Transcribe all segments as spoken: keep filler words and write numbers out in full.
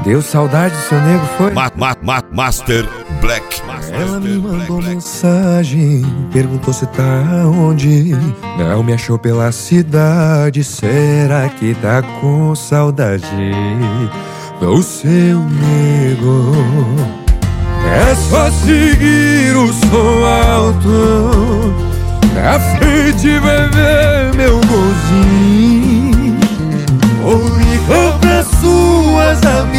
Deu saudade do seu nego, foi? Ma ma ma Master Black. Ela me mandou mensagem, perguntou se tá onde. Não me achou pela cidade, será que tá com saudade do seu nego? É só seguir o som alto, na frente vai ver meu golzinho. Ou ligou pra suas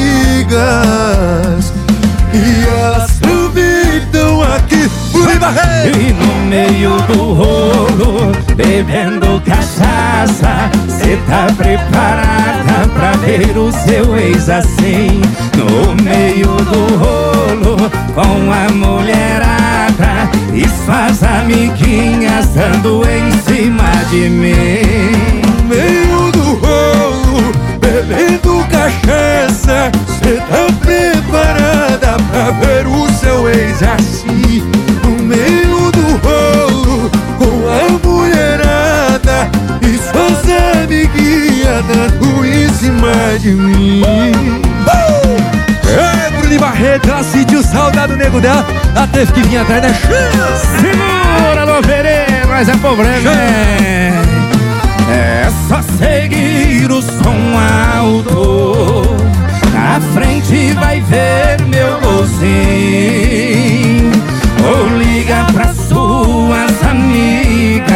amigas e elas também estão aqui. E no meio do rolo, bebendo cachaça, cê tá preparada pra ver o seu ex assim? No meio do rolo, com a mulherada e suas amiguinhas dando em cima de mim. No meio do rolo, bebendo cachaça, cê tá preparada pra ver o seu ex assim? No meio do rolo, com a mulherada e suas amiguinhas dando em cima de mim. uh! É, Bruno Barreto, ela sentiu saudade do nego dela, ela teve que vir atrás da chance. Segura, Alô Pereira, mas é problema, é. É só seguir o som alto, na frente vai ver meu golzinho. Ou liga pra suas amigas,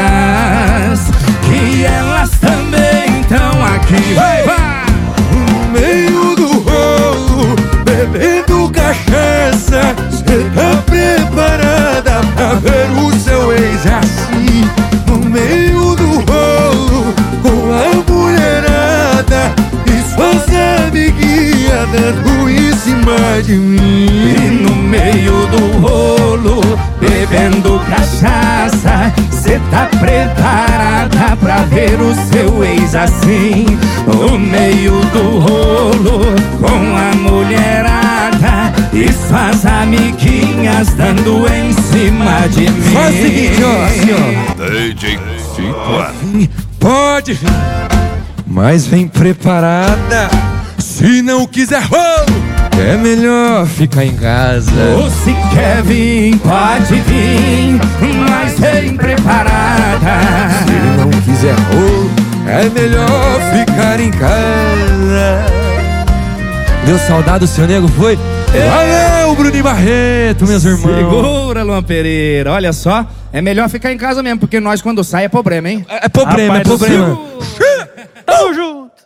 que elas também estão aqui. Vai, vai! No meio do rolo, bebendo cachaça, cê tá preparada pra ver o seu ex assim? No meio do rolo, com a mulherada e suas amiguinhas dando em cima de mim. E no meio do rolo, bebendo cachaça, cê tá preparada pra ver o seu ex assim? No meio do rolo, com a mulherada e suas amiguinhas dando em cima de mim. Faz o seguinte, ó, assim, ó. D J Cicla. Pode vir, mas vem preparada. Se não quiser rolo, é melhor ficar em casa. Ou se quer vir, pode vir, mas vem preparada. Se não quiser rolo, é melhor ficar em casa. Deu saudade do seu nego, foi? Valeu, Bruno Barreto, meus irmãos. Segura, Luan Pereira. Olha só, é melhor ficar em casa mesmo, porque nós quando sai é problema, hein? É, é problema, Rapaz é problema. Tamo junto.